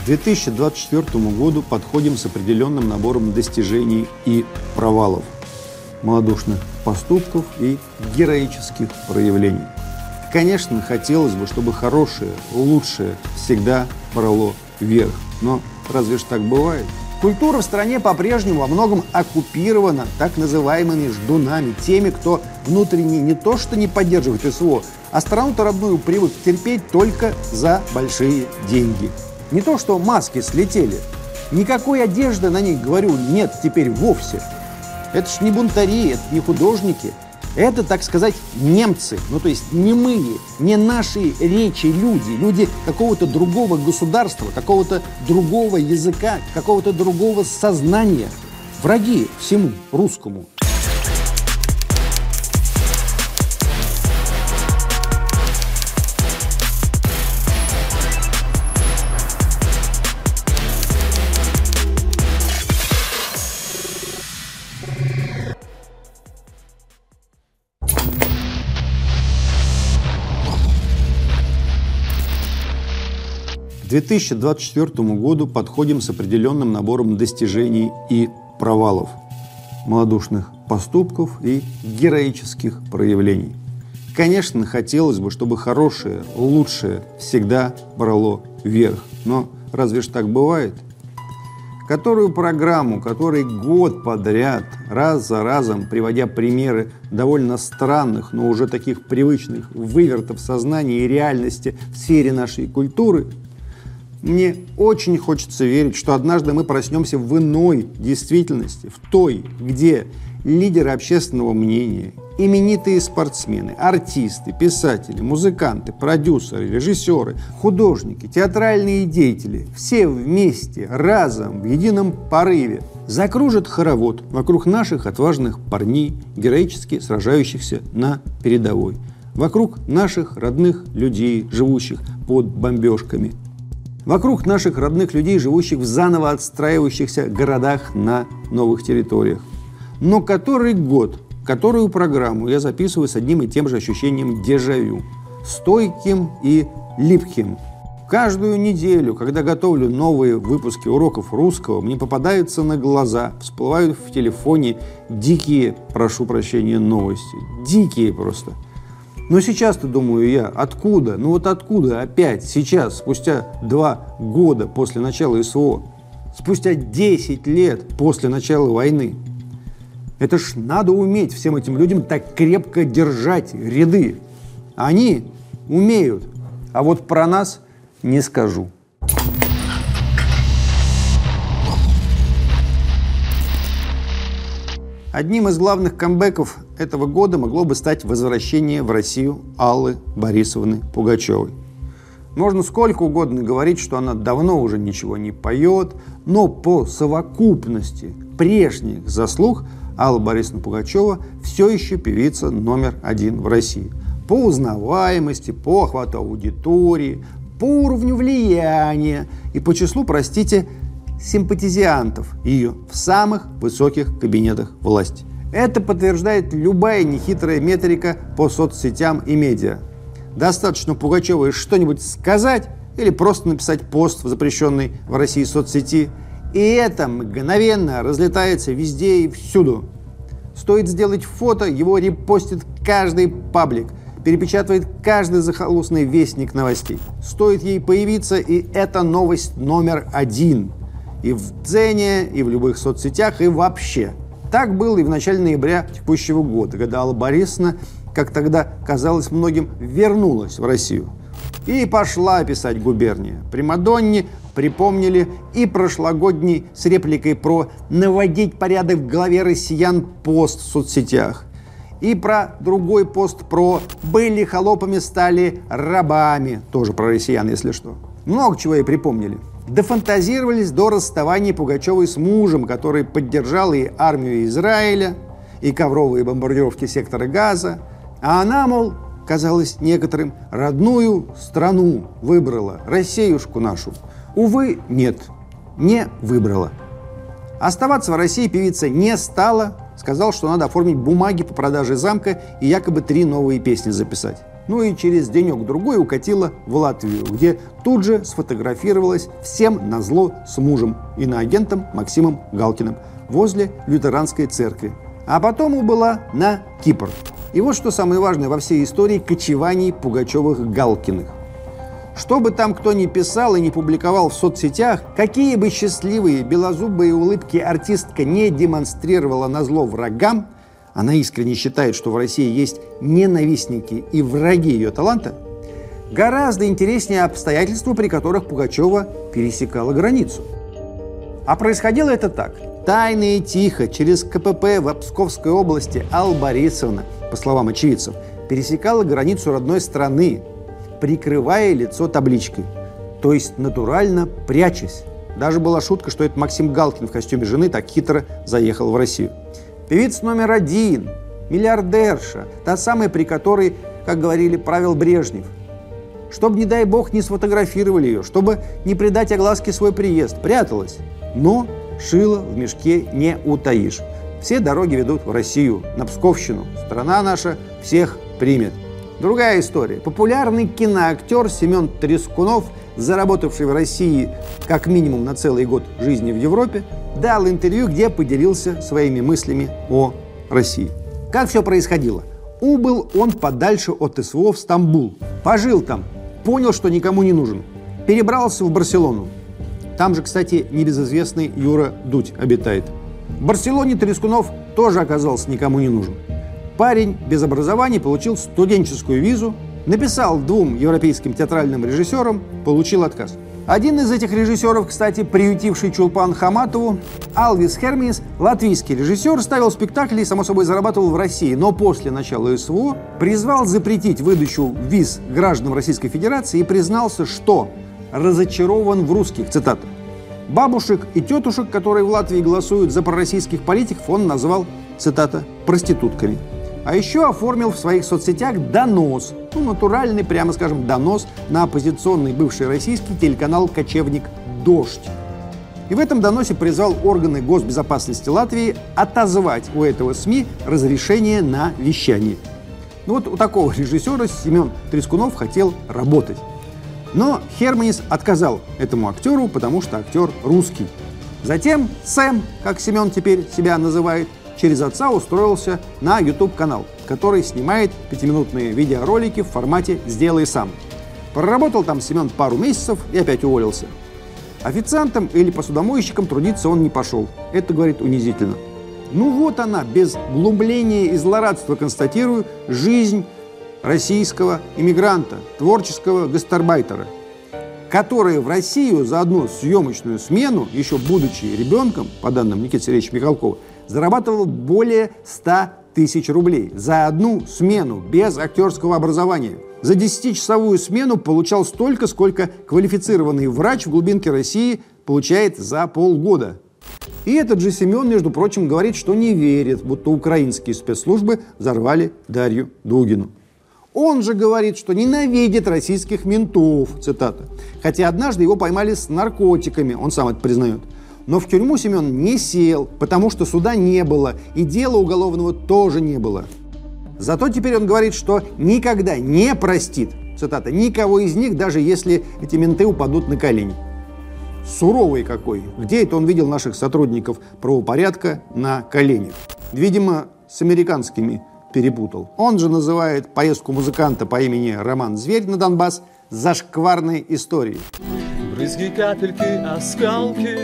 К 2024 году подходим с определенным набором достижений и провалов, малодушных поступков и героических проявлений. Конечно, хотелось бы, чтобы хорошее, лучшее всегда брало вверх. Но разве ж так бывает? Культура в стране по-прежнему во многом оккупирована так называемыми ждунами, теми, кто внутренне не то что не поддерживает СВО, а страну-то родную привык терпеть только за большие деньги. Не то что маски слетели, никакой одежды на них, говорю, нет теперь вовсе. Это ж не бунтари, это не художники, это, так сказать, немцы, ну то есть немые, не наши речи люди какого-то другого государства, какого-то другого языка, какого-то другого сознания, враги всему русскому. К 2024 году подходим с определенным набором достижений и провалов, малодушных поступков и героических проявлений. Конечно, хотелось бы, чтобы хорошее, лучшее всегда брало вверх. Но разве ж так бывает? Которую программу, который год подряд, раз за разом, приводя примеры довольно странных, но уже таких привычных вывертов сознания и реальности в сфере нашей культуры, мне очень хочется верить, что однажды мы проснемся в иной действительности, в той, где лидеры общественного мнения, именитые спортсмены, артисты, писатели, музыканты, продюсеры, режиссеры, художники, театральные деятели, все вместе, разом, в едином порыве закружат хоровод вокруг наших отважных парней, героически сражающихся на передовой, вокруг наших родных людей, живущих под бомбежками, вокруг наших родных людей, живущих в заново отстраивающихся городах на новых территориях. Но который год, которую программу я записываю с одним и тем же ощущением дежавю, стойким и липким. Каждую неделю, когда готовлю новые выпуски уроков русского, мне попадаются на глаза, всплывают в телефоне дикие, прошу прощения, новости. Дикие просто. Но сейчас-то, думаю я, откуда? Ну вот откуда опять, сейчас, спустя 2 года после начала СВО, спустя 10 лет после начала войны? Это ж надо уметь всем этим людям так крепко держать ряды. Они умеют, а вот про нас не скажу. Одним из главных камбэков этого года могло бы стать возвращение в Россию Аллы Борисовны Пугачевой. Можно сколько угодно говорить, что она давно уже ничего не поет, но по совокупности прежних заслуг Алла Борисовна Пугачева все еще певица номер 1 в России. По узнаваемости, по охвату аудитории, по уровню влияния и по числу, простите, симпатизантов ее в самых высоких кабинетах власти. Это подтверждает любая нехитрая метрика по соцсетям и медиа. Достаточно Пугачевой что-нибудь сказать или просто написать пост в запрещенной в России соцсети, и это мгновенно разлетается везде и всюду. Стоит сделать фото, его репостит каждый паблик, перепечатывает каждый захолустный вестник новостей. Стоит ей появиться, и это новость номер 1. И в Дзене, и в любых соцсетях, и вообще. Так было и в начале ноября текущего года, когда Алла Борисовна, как тогда казалось многим, вернулась в Россию. И пошла писать губерния. Примадонне припомнили и прошлогодний с репликой про «наводить порядок в голове россиян» пост в соцсетях. И про другой пост про «были холопами, стали рабами», тоже про россиян, если что. Много чего и припомнили. Дофантазировались до расставания Пугачевой с мужем, который поддержал и армию Израиля, и ковровые бомбардировки сектора Газа. А она, мол, казалось некоторым, родную страну выбрала, Россиюшку нашу. Увы, нет, не выбрала. Оставаться в России певица не стала, сказал, что надо оформить бумаги по продаже замка и якобы 3 новые песни записать. Ну и через денек-другой укатила в Латвию, где тут же сфотографировалась всем назло с мужем, иноагентом Максимом Галкиным, возле лютеранской церкви. А потом убыла на Кипр. И вот что самое важное во всей истории кочеваний Пугачевых-Галкиных. Что бы там кто ни писал и не публиковал в соцсетях, какие бы счастливые белозубые улыбки артистка не демонстрировала назло врагам, она искренне считает, что в России есть ненавистники и враги ее таланта, гораздо интереснее обстоятельства, при которых Пугачева пересекала границу. А происходило это так. Тайно и тихо через КПП в Псковской области Алла Борисовна, по словам очевидцев, пересекала границу родной страны, прикрывая лицо табличкой, то есть натурально прячась. Даже была шутка, что это Максим Галкин в костюме жены так хитро заехал в Россию. Певица номер один, миллиардерша, та самая, при которой, как говорили, правил Брежнев. Чтобы, не дай бог, не сфотографировали ее, чтобы не придать огласке свой приезд, пряталась. Но шило в мешке не утаишь. Все дороги ведут в Россию, на Псковщину. Страна наша всех примет. Другая история. Популярный киноактер Семен Трескунов, заработавший в России как минимум на целый год жизни в Европе, дал интервью, где поделился своими мыслями о России. Как все происходило? Убыл он подальше от СВО в Стамбул. Пожил там, понял, что никому не нужен. Перебрался в Барселону. Там же, кстати, небезызвестный Юра Дудь обитает. В Барселоне Трескунов тоже оказался никому не нужен. Парень без образования получил студенческую визу, написал 2 европейским театральным режиссерам, получил отказ. Один из этих режиссеров, кстати, приютивший Чулпан Хаматову, Алвис Херминис, латвийский режиссер, ставил спектакли и, само собой, зарабатывал в России, но после начала СВО призвал запретить выдачу виз гражданам Российской Федерации и признался, что разочарован в русских, цитата. Бабушек и тетушек, которые в Латвии голосуют за пророссийских политиков, он назвал, цитата, проститутками. А еще оформил в своих соцсетях донос, натуральный, прямо скажем, донос на оппозиционный бывший российский телеканал «Кочевник. Дождь». И в этом доносе призвал органы госбезопасности Латвии отозвать у этого СМИ разрешение на вещание. Вот у такого режиссера Семен Трескунов хотел работать. Но Херманис отказал этому актеру, потому что актер русский. Затем Сэм, как Семен теперь себя называет, через отца устроился на YouTube-канал, который снимает 5-минутные видеоролики в формате «Сделай сам». Проработал там Семен пару месяцев и опять уволился. Официантом или посудомойщиком трудиться он не пошел. Это, говорит, унизительно. Ну вот она, без глумления и злорадства констатирую, жизнь российского иммигранта, творческого гастарбайтера, который в Россию за одну съемочную смену, еще будучи ребенком, по данным Никиты Сергеевича Михалкова, зарабатывал более 100 тысяч рублей за одну смену, без актерского образования. За 10-часовую смену получал столько, сколько квалифицированный врач в глубинке России получает за полгода. И этот же Семен, между прочим, говорит, что не верит, будто украинские спецслужбы взорвали Дарью Дугину. Он же говорит, что ненавидит российских ментов, цитата. Хотя однажды его поймали с наркотиками, он сам это признает. Но в тюрьму Семен не сел, потому что суда не было, и дела уголовного тоже не было. Зато теперь он говорит, что никогда не простит, цитата, никого из них, даже если эти менты упадут на колени. Суровый какой. Где это он видел наших сотрудников правопорядка на коленях? Видимо, с американскими перепутал. Он же называет поездку музыканта по имени Роман Зверь на Донбасс зашкварной историей. Брызги, капельки, осколки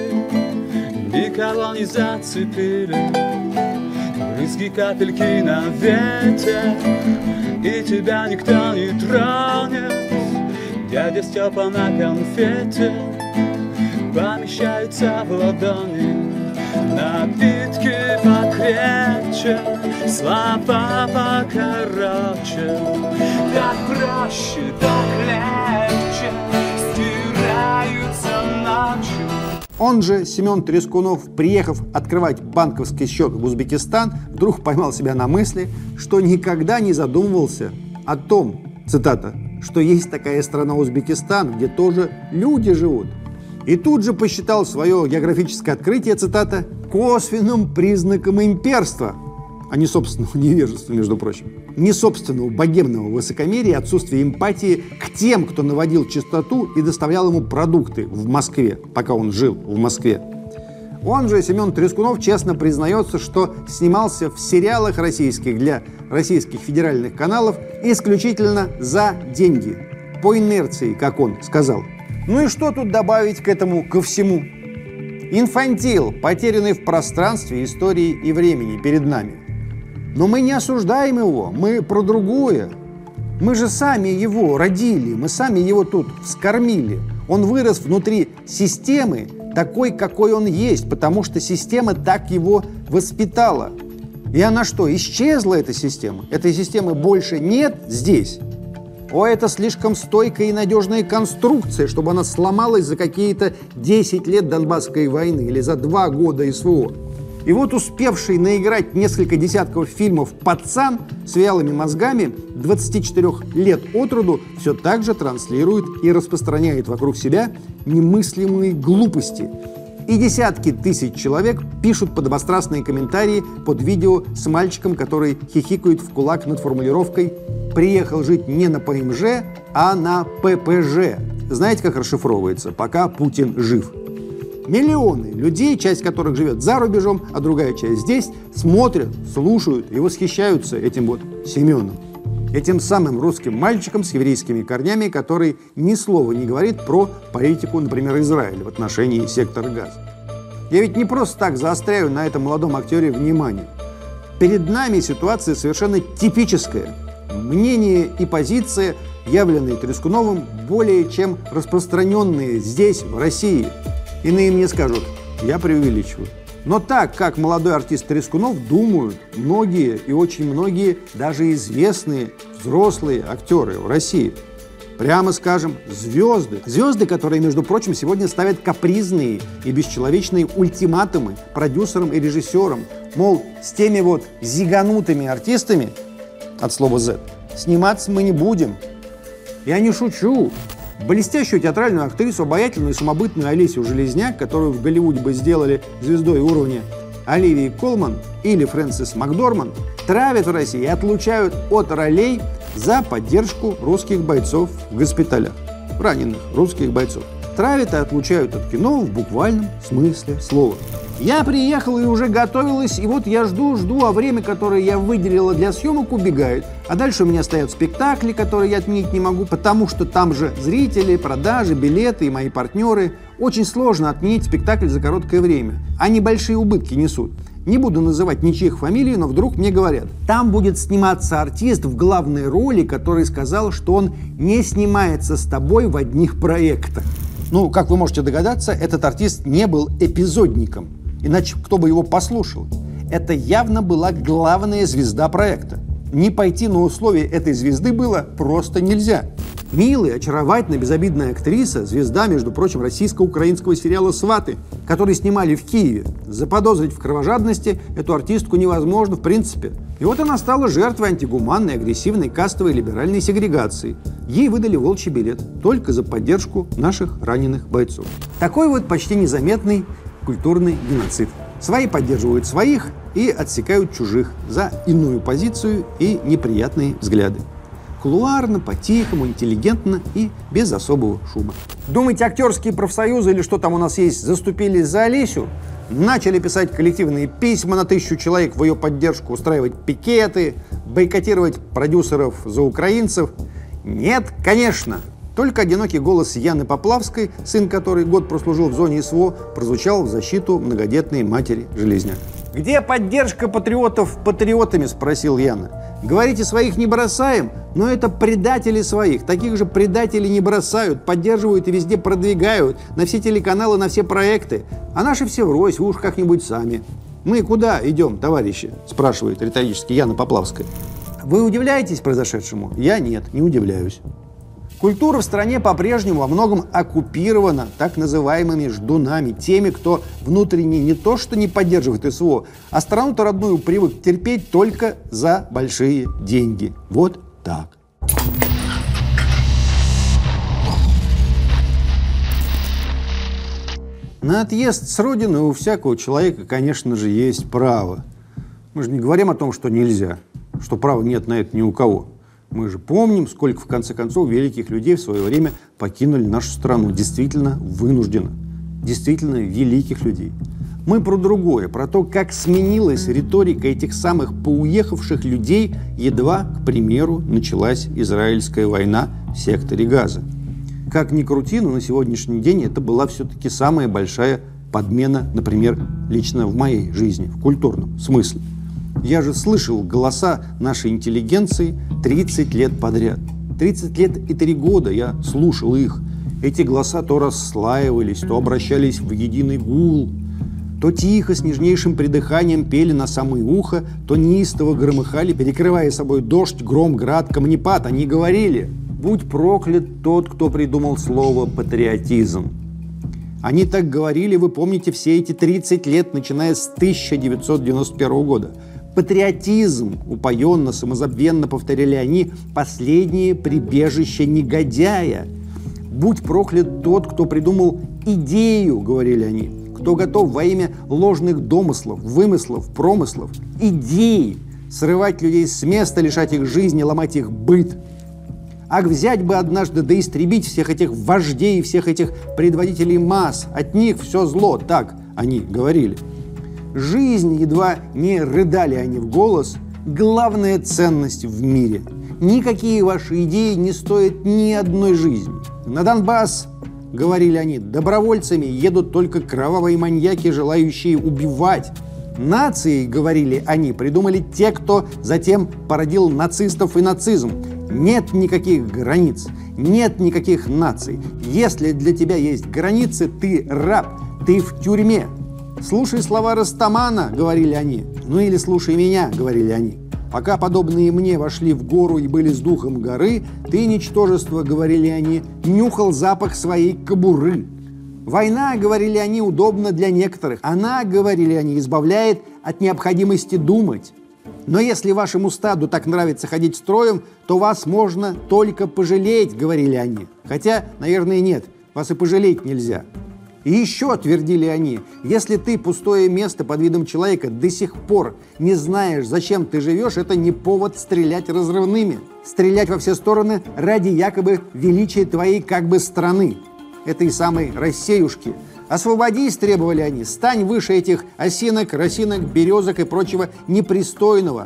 никого не зацепили. Брызги, капельки на ветер, и тебя никто не тронет. Дядя Степа на конфете помещаются в ладони. Напитки покрепче, слова покороче. Так проще, так легче стираются ночью. Он же, Семен Трескунов, приехав открывать банковский счет в Узбекистан, вдруг поймал себя на мысли, что никогда не задумывался о том, цитата, что есть такая страна Узбекистан, где тоже люди живут. И тут же посчитал свое географическое открытие, цитата, косвенным признаком имперства. а не собственного невежества, между прочим. Не собственного богемного высокомерия и отсутствия эмпатии к тем, кто наводил чистоту и доставлял ему продукты в Москве, пока он жил в Москве. Он же, Семен Трескунов, честно признается, что снимался в сериалах российских для российских федеральных каналов исключительно за деньги. По инерции, как он сказал. Ну и что тут добавить к этому ко всему? Инфантил, потерянный в пространстве, истории и времени перед нами. Но мы не осуждаем его, мы про другое. Мы же сами его родили, мы сами его тут вскормили. Он вырос внутри системы, такой, какой он есть, потому что система так его воспитала. И она что, исчезла, эта система? Этой системы больше нет здесь? О, это слишком стойкая и надежная конструкция, чтобы она сломалась за какие-то 10 лет Донбасской войны или за 2 года СВО. И вот успевший наиграть несколько десятков фильмов пацан с вялыми мозгами 24 лет от роду все так же транслирует и распространяет вокруг себя немыслимые глупости. И десятки тысяч человек пишут подобострастные комментарии под видео с мальчиком, который хихикает в кулак над формулировкой «приехал жить не на ПМЖ, а на ППЖ». Знаете, как расшифровывается «пока Путин жив». Миллионы людей, часть которых живет за рубежом, а другая часть здесь, смотрят, слушают и восхищаются этим вот Семеном. Этим самым русским мальчиком с еврейскими корнями, который ни слова не говорит про политику, например, Израиля в отношении сектора Газа. Я ведь не просто так заостряю на этом молодом актере внимание. Перед нами ситуация совершенно типическая. Мнение и позиция, явленные Трескуновым, более чем распространенные здесь, в России. Иные мне скажут, я преувеличиваю. Но так, как молодой артист Трескунов, думают многие и очень многие, даже известные взрослые актеры в России. Прямо скажем, звезды. Звезды, которые, между прочим, сегодня ставят капризные и бесчеловечные ультиматумы продюсерам и режиссерам. Мол, с теми вот зиганутыми артистами, от слова «з», сниматься мы не будем. Я не шучу. Блестящую театральную актрису, обаятельную и самобытную Олесю Железняк, которую в Голливуде бы сделали звездой уровня Оливии Колман или Фрэнсис Макдорманд, травят в России и отлучают от ролей за поддержку русских бойцов в госпиталях, раненых русских бойцов. Травят и отлучают от кино в буквальном смысле слова. Я приехала и уже готовилась, и вот я жду, а время, которое я выделила для съемок, убегает. А дальше у меня стоят спектакли, которые я отменить не могу, потому что там же зрители, продажи, билеты и мои партнеры. Очень сложно отменить спектакль за короткое время. Они большие убытки несут. Не буду называть ничьих фамилий, но вдруг мне говорят, там будет сниматься артист в главной роли, который сказал, что он не снимается с тобой в одних проектах. Ну, как вы можете догадаться, этот артист не был эпизодником. Иначе кто бы его послушал? Это явно была главная звезда проекта. Не пойти на условия этой звезды было просто нельзя. Милая, очаровательная, безобидная актриса, звезда, между прочим, российско-украинского сериала «Сваты», который снимали в Киеве. Заподозрить в кровожадности эту артистку невозможно в принципе. И вот она стала жертвой антигуманной, агрессивной, кастовой, либеральной сегрегации. Ей выдали волчий билет только за поддержку наших раненых бойцов. Такой вот почти незаметный культурный геноцид. Свои поддерживают своих и отсекают чужих за иную позицию и неприятные взгляды. Кулуарно, по-тихому, интеллигентно и без особого шума. Думаете, актерские профсоюзы или что там у нас есть заступились за Олесю? Начали писать коллективные письма на 1000 человек в ее поддержку, устраивать пикеты, бойкотировать продюсеров за украинцев? Нет, конечно. Только одинокий голос Яны Поплавской, сын которой год прослужил в зоне СВО, прозвучал в защиту многодетной матери Железняк. «Где поддержка патриотов патриотами?» – спросил Яна. «Говорите, своих не бросаем, но это предатели своих. Таких же предателей не бросают, поддерживают и везде продвигают, на все телеканалы, на все проекты. А наши все врозь, вы уж как-нибудь сами». «Мы куда идем, товарищи?» – спрашивает риторически Яна Поплавская. «Вы удивляетесь произошедшему?» «Я нет, не удивляюсь». Культура в стране по-прежнему во многом оккупирована так называемыми ждунами, теми, кто внутренне не то что не поддерживает СВО, а страну-то родную привык терпеть только за большие деньги. Вот так. На отъезд с родины у всякого человека, конечно же, есть право. Мы же не говорим о том, что нельзя, что права нет на это ни у кого. Мы же помним, сколько, в конце концов, великих людей в свое время покинули нашу страну. Действительно вынужденно. Действительно великих людей. Мы про другое, про то, как сменилась риторика этих самых поуехавших людей, едва, к примеру, началась израильская война в секторе Газа. Как ни крути, но на сегодняшний день это была все-таки самая большая подмена, например, лично в моей жизни, в культурном смысле. Я же слышал голоса нашей интеллигенции 30 лет подряд. 30 лет и 3 года я слушал их. Эти голоса то расслаивались, то обращались в единый гул, то тихо, с нежнейшим придыханием пели на самое ухо, то неистово громыхали, перекрывая собой дождь, гром, град, камнепад. Они говорили: «Будь проклят тот, кто придумал слово «патриотизм». Они так говорили, вы помните, все эти 30 лет, начиная с 1991 года. Патриотизм, упоенно, самозабвенно повторяли они, последнее прибежище негодяя. Будь проклят тот, кто придумал идею, говорили они, кто готов во имя ложных домыслов, вымыслов, промыслов, идей срывать людей с места, лишать их жизни, ломать их быт. Ах, взять бы однажды да истребить всех этих вождей, всех этих предводителей масс, от них все зло, так они говорили. Жизнь, едва не рыдали они в голос, главная ценность в мире. Никакие ваши идеи не стоят ни одной жизни. На Донбасс, говорили они, добровольцами едут только кровавые маньяки, желающие убивать. Нации, говорили они, придумали те, кто затем породил нацистов и нацизм. Нет никаких границ, нет никаких наций. Если для тебя есть границы, ты раб, ты в тюрьме. «Слушай слова Растамана», — говорили они. «Ну или слушай меня», — говорили они. «Пока подобные мне вошли в гору и были с духом горы, ты, ничтожество», — говорили они, — «нюхал запах своей кобуры». «Война», — говорили они, — «удобна для некоторых. Она», — говорили они, — «избавляет от необходимости думать. Но если вашему стаду так нравится ходить строем, то вас можно только пожалеть», — говорили они. Хотя, наверное, нет, вас и пожалеть нельзя. И еще, твердили они, если ты пустое место под видом человека до сих пор не знаешь, зачем ты живешь, это не повод стрелять разрывными. Стрелять во все стороны ради якобы величия твоей как бы страны, этой самой Россиюшки. Освободись, требовали они, стань выше этих осинок, росинок, березок и прочего непристойного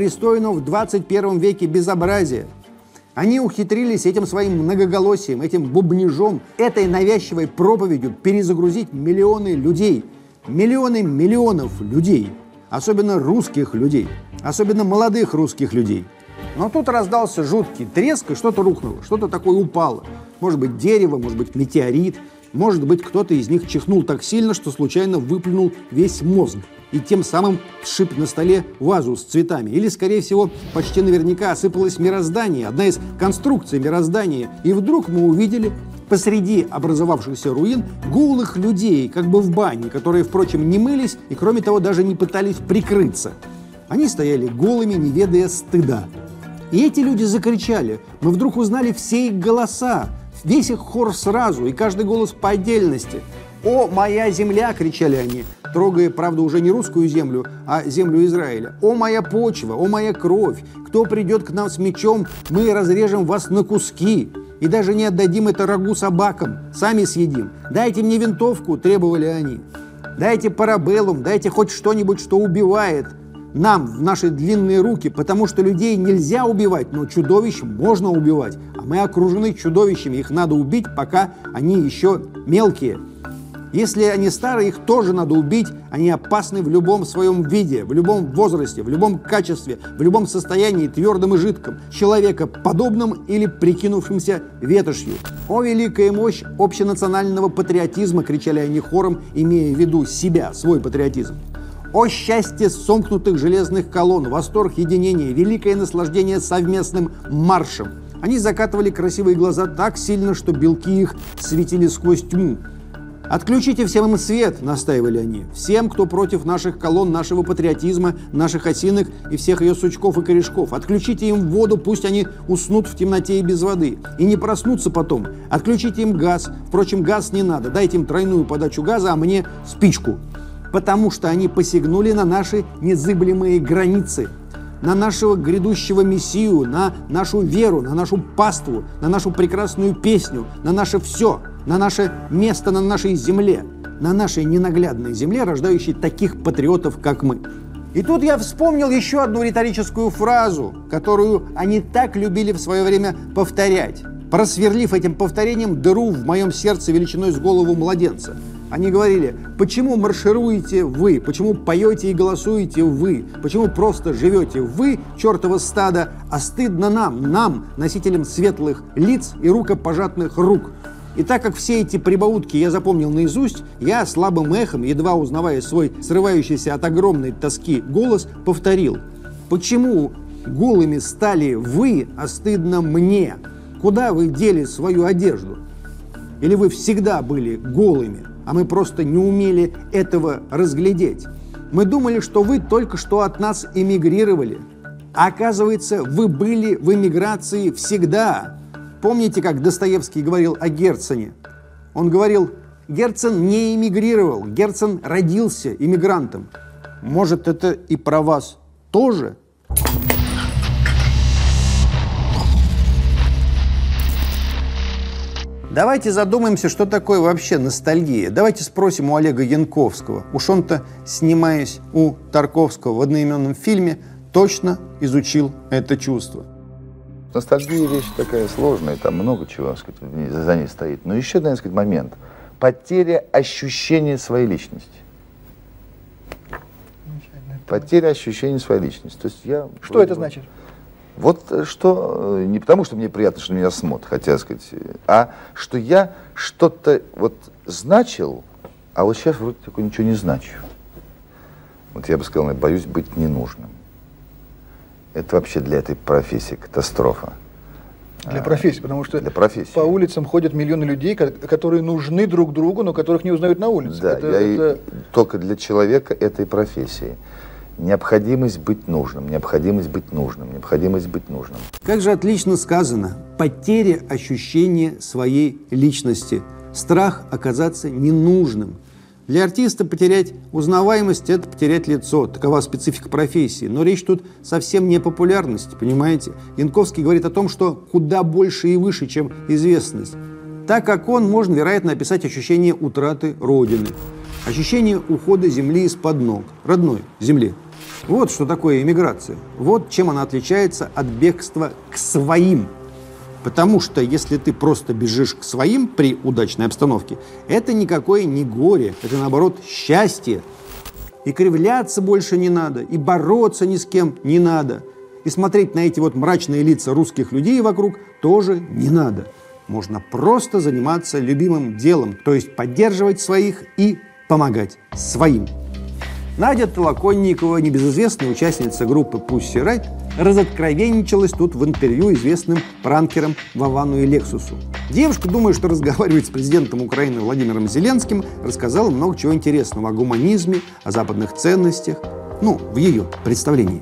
в 21 веке безобразия. Они ухитрились этим своим многоголосием, этим бубнижом, этой навязчивой проповедью перезагрузить миллионы людей, миллионы миллионов людей, особенно русских людей, особенно молодых русских людей. Но тут раздался жуткий треск, и что-то рухнуло, что-то такое упало. Может быть, дерево, может быть, метеорит, может быть, кто-то из них чихнул так сильно, что случайно выплюнул весь мозг и тем самым сшиб на столе вазу с цветами. Или, скорее всего, почти наверняка осыпалось мироздание, одна из конструкций мироздания. И вдруг мы увидели посреди образовавшихся руин голых людей, как бы в бане, которые, впрочем, не мылись и, кроме того, даже не пытались прикрыться. Они стояли голыми, не ведая стыда. И эти люди закричали. Мы вдруг узнали все их голоса, весь их хор сразу, и каждый голос по отдельности. «О, моя земля!» – кричали они, трогая, правда, уже не русскую землю, а землю Израиля. «О, моя почва! О, моя кровь! Кто придет к нам с мечом, мы разрежем вас на куски и даже не отдадим это рагу собакам, сами съедим. Дайте мне винтовку!» – требовали они. «Дайте парабеллум, дайте хоть что-нибудь, что убивает нам в наши длинные руки, потому что людей нельзя убивать, но чудовищ можно убивать, а мы окружены чудовищами, их надо убить, пока они еще мелкие. Если они старые, их тоже надо убить, они опасны в любом своем виде, в любом возрасте, в любом качестве, в любом состоянии, твердом и жидком, человекоподобном или прикинувшимся ветошью. «О, великая мощь общенационального патриотизма!» – кричали они хором, имея в виду себя, свой патриотизм. «О, счастье сомкнутых железных колонн, восторг единения, великое наслаждение совместным маршем!» Они закатывали красивые глаза так сильно, что белки их светили сквозь тьму. «Отключите всем им свет», — настаивали они, «всем, кто против наших колонн, нашего патриотизма, наших осинок и всех ее сучков и корешков. Отключите им воду, пусть они уснут в темноте и без воды. И не проснутся потом. Отключите им газ. Впрочем, газ не надо. Дайте им тройную подачу газа, а мне спичку. потому что они посягнули на наши незыблемые границы, на нашего грядущего Мессию, на нашу веру, на нашу паству, на нашу прекрасную песню, на наше все, на наше место на нашей земле, на нашей ненаглядной земле, рождающей таких патриотов, как мы. И тут я вспомнил еще одну риторическую фразу, которую они так любили в свое время повторять, просверлив этим повторением дыру в моем сердце величиной с голову младенца. Они говорили: почему маршируете вы, почему поете и голосуете вы, почему просто живете вы, чертово стадо, а стыдно нам, носителям светлых лиц и рукопожатных рук. И так как все эти прибаутки я запомнил наизусть, я слабым эхом, едва узнавая свой срывающийся от огромной тоски голос, повторил: почему голыми стали вы, а стыдно мне? Куда вы дели свою одежду? Или вы всегда были голыми, а мы просто не умели этого разглядеть? Мы думали, что вы только что от нас эмигрировали. А оказывается, вы были в эмиграции всегда. Помните, как Достоевский говорил о Герцене? Он говорил: Герцен не эмигрировал, Герцен родился иммигрантом. Может, это и про вас тоже? Давайте задумаемся, что такое вообще ностальгия. Давайте спросим у Олега Янковского. Уж он-то, снимаясь у Тарковского в одноименном фильме, точно изучил это чувство. Ностальгия вещь такая сложная, там много чего, так сказать, за ней стоит. Но еще один, так сказать, момент. Потеря ощущения своей личности. Потеря ощущения своей личности. То есть я... Что это значит? Вот что, не потому что мне приятно, что меня смотрят, хотя сказать, а что я что-то вот значил, а вот сейчас вроде такое ничего не значу. Вот я бы сказал, я боюсь быть ненужным. Это вообще для этой профессии катастрофа. Для профессии, потому что для профессии. По улицам ходят миллионы людей, которые нужны друг другу, но которых не узнают на улице. Да, только для человека этой профессии. Необходимость быть нужным, необходимость быть нужным, необходимость быть нужным. Как же отлично сказано: потеря ощущения своей личности, страх оказаться ненужным. Для артиста потерять узнаваемость – это потерять лицо, такова специфика профессии. Но речь тут совсем не о популярности, понимаете? Янковский говорит о том, что куда больше и выше, чем известность. Так как он, можно, вероятно, описать ощущение утраты Родины, ощущение ухода земли из-под ног, родной земли. Вот что такое эмиграция. Вот чем она отличается от бегства к своим. Потому что если ты просто бежишь к своим при удачной обстановке, это никакое не горе, это наоборот счастье. И кривляться больше не надо, и бороться ни с кем не надо. И смотреть на эти вот мрачные лица русских людей вокруг тоже не надо. Можно просто заниматься любимым делом, то есть поддерживать своих и помогать своим. Надя Толоконникова, небезызвестная участница группы Pussy Riot, разоткровенничалась тут в интервью известным пранкерам Вовану и Лексусу. Девушка, думая, что разговаривает с президентом Украины Владимиром Зеленским, рассказала много чего интересного о гуманизме, о западных ценностях, в ее представлении.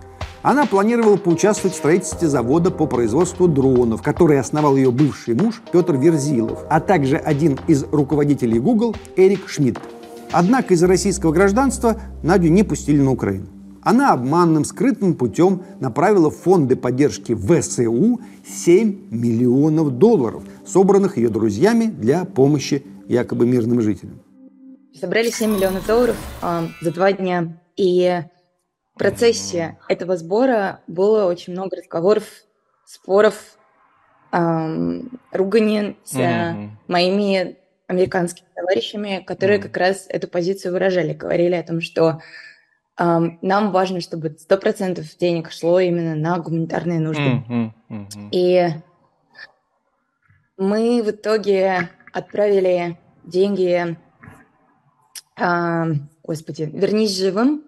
Она планировала поучаствовать в строительстве завода по производству дронов, который основал ее бывший муж Петр Верзилов, а также один из руководителей Google Эрик Шмидт. Однако из-за российского гражданства Надю не пустили на Украину. Она обманным, скрытным путем направила в фонды поддержки ВСУ 7 миллионов долларов, собранных ее друзьями для помощи якобы мирным жителям. Собрали 7 миллионов долларов за 2 дня. И в процессе этого сбора было очень много разговоров, споров, ругани с моими американскими товарищами, которые как раз эту позицию выражали, говорили о том, что нам важно, чтобы 100% денег шло именно на гуманитарные нужды. И мы в итоге отправили деньги, «Вернись живым»,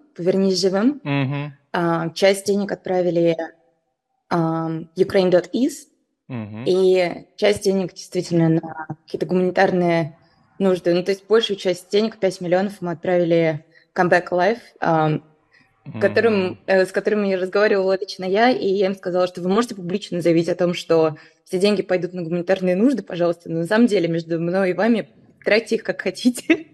часть денег отправили Ukraine.is, и часть денег действительно на какие-то гуманитарные нужды. То есть большую часть денег, 5 миллионов, мы отправили Come Back Alive, с которыми разговаривала лично я, и я им сказала, что вы можете публично заявить о том, что все деньги пойдут на гуманитарные нужды, пожалуйста, но на самом деле между мной и вами тратьте их как хотите.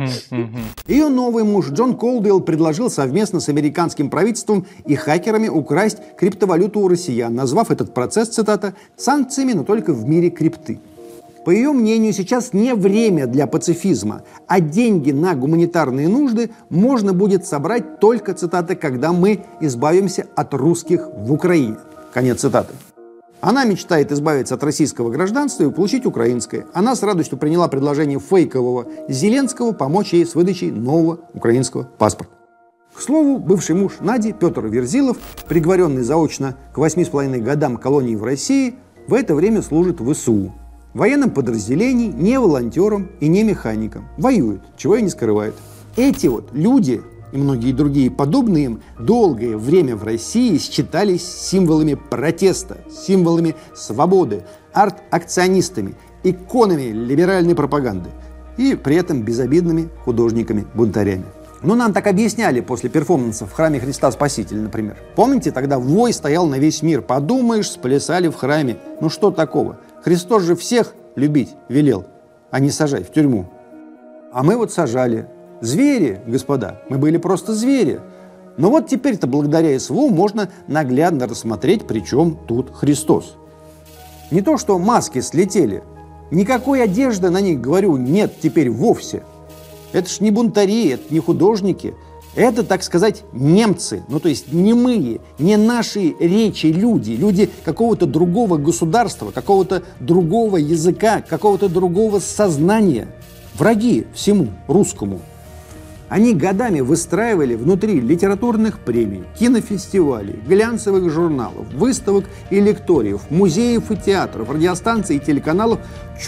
Ее новый муж Джон Колдуэлл предложил совместно с американским правительством и хакерами украсть криптовалюту у россиян, назвав этот процесс, цитата, «санкциями, но только в мире крипты». По ее мнению, сейчас не время для пацифизма, а деньги на гуманитарные нужды можно будет собрать только, цитата, «когда мы избавимся от русских в Украине». Конец цитаты. Она мечтает избавиться от российского гражданства и получить украинское. Она с радостью приняла предложение фейкового Зеленского помочь ей с выдачей нового украинского паспорта. К слову, бывший муж Нади, Петр Верзилов, приговоренный заочно к 8,5 годам колонии в России, в это время служит в ВСУ. В военном подразделении, не волонтером и не механиком. Воюет, чего и не скрывает. Эти вот люди и многие другие подобные им долгое время в России считались символами протеста, символами свободы, арт-акционистами, иконами либеральной пропаганды и при этом безобидными художниками-бунтарями. Но нам так объясняли после перформансов в храме Христа Спасителя, например. Помните, тогда вой стоял на весь мир. Подумаешь, сплясали в храме. Ну что такого? Христос же всех любить велел, а не сажать в тюрьму. А мы вот сажали. Звери, господа, мы были просто звери. Но вот теперь-то благодаря СВО можно наглядно рассмотреть, при чем тут Христос. Не то, что маски слетели. Никакой одежды на них, говорю, нет теперь вовсе. Это ж не бунтари, это не художники. Это, так сказать, немцы, ну то есть немые, не наши речи люди, люди какого-то другого государства, какого-то другого языка, какого-то другого сознания. Враги всему русскому. Они годами выстраивали внутри литературных премий, кинофестивалей, глянцевых журналов, выставок и лекториев, музеев и театров, радиостанций и телеканалов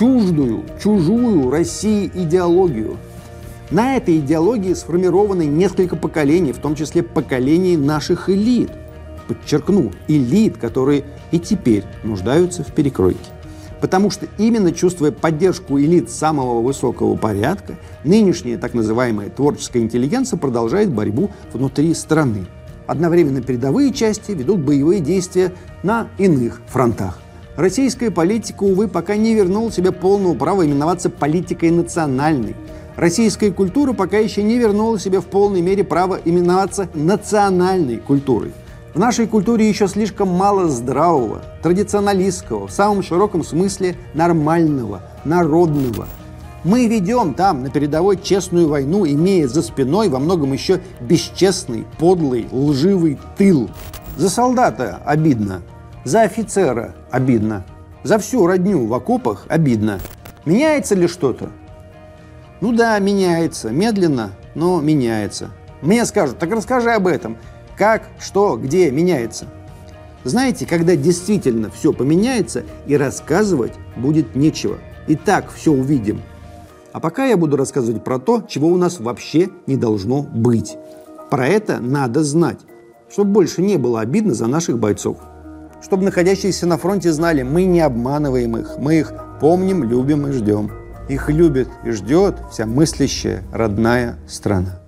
чужую России идеологию. На этой идеологии сформированы несколько поколений, в том числе поколений наших элит. Подчеркну, элит, которые и теперь нуждаются в перекройке. Потому что именно чувствуя поддержку элит самого высокого порядка, нынешняя так называемая творческая интеллигенция продолжает борьбу внутри страны. Одновременно передовые части ведут боевые действия на иных фронтах. Российская политика, увы, пока не вернула себе полного права именоваться политикой национальной. Российская культура пока еще не вернула себе в полной мере право именоваться национальной культурой. В нашей культуре еще слишком мало здравого, традиционалистского, в самом широком смысле нормального, народного. Мы ведем там на передовой честную войну, имея за спиной во многом еще бесчестный, подлый, лживый тыл. За солдата обидно, за офицера обидно, за всю родню в окопах обидно. Меняется ли что-то? Ну да, меняется. Медленно, но меняется. Мне скажут, так расскажи об этом. Как, что, где меняется. Знаете, когда действительно все поменяется, и рассказывать будет нечего. И так все увидим. А пока я буду рассказывать про то, чего у нас вообще не должно быть. Про это надо знать, чтобы больше не было обидно за наших бойцов. Чтобы находящиеся на фронте знали, мы не обманываем их, мы их помним, любим и ждем. Их любит и ждет вся мыслящая родная страна.